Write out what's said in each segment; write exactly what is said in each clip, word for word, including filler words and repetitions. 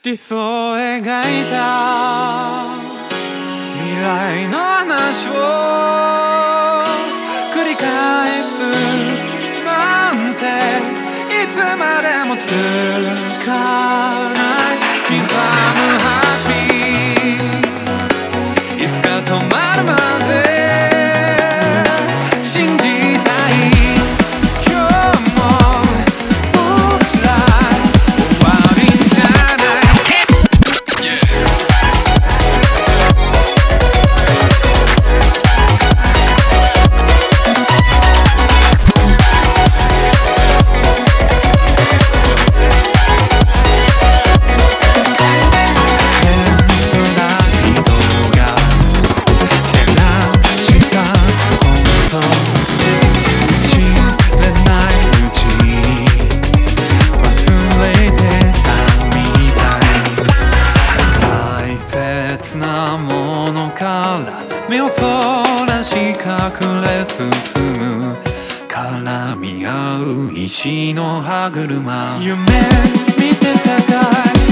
理想を描いた未来の話を繰り返すなんていつまでも続かない刻むハートビートいつか止まるまで信じたいなものから目をそらし隠れ進む絡み合う石の歯車夢見てたかい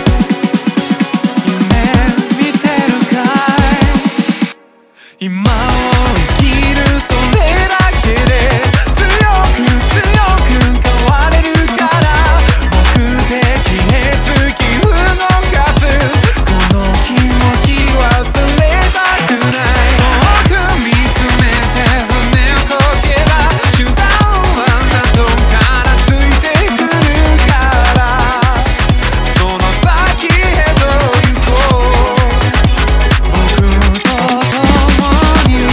夢見てるかい今を生きるそれだけで強く強く変われるから目的へ突き動かすこの気持ち忘れたくない遠く見つめて船をこげば手段は後からついてくるからその先へと行こう僕と共に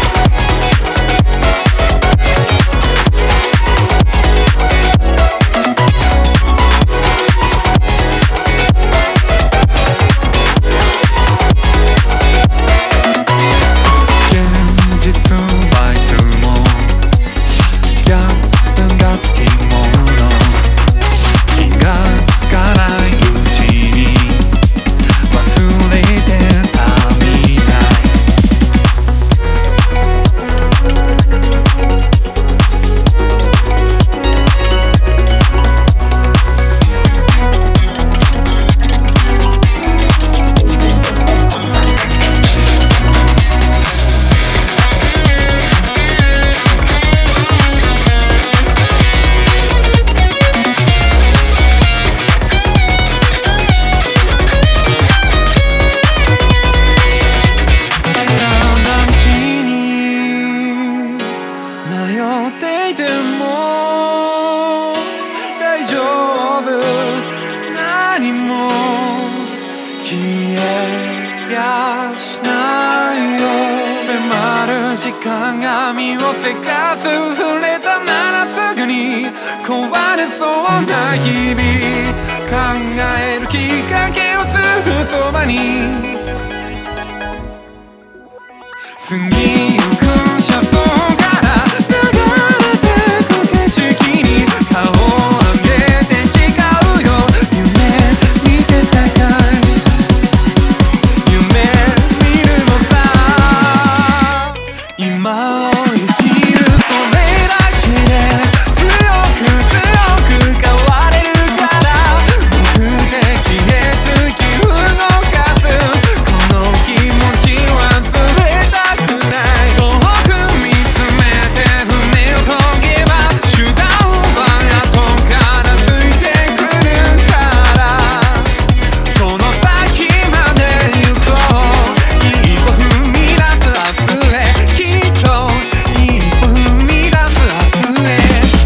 時間が身をせかす触れたならすぐに壊れそうな日々考えるきっかけをすぐそばに過ぎゆく車窓から流れてく景色に顔を上げて誓うよ夢見てたかい夢見るのさ今を生きるそれだけで強く強く変われるから目的へ突き動かすこの気持ち忘れたくない遠く見つめて船をこげば手段は後からついてくるからその先まで行こう一歩踏み出す明日へきっと一歩踏み出す明日へ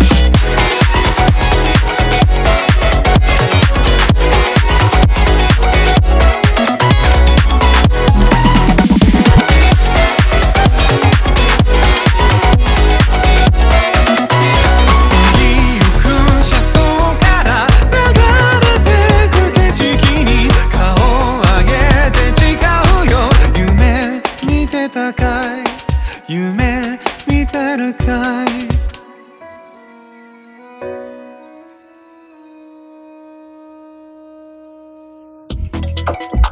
過ぎゆく車窓から流れてく景色に顔を上げて誓うよ夢見てたかい夢見てるかい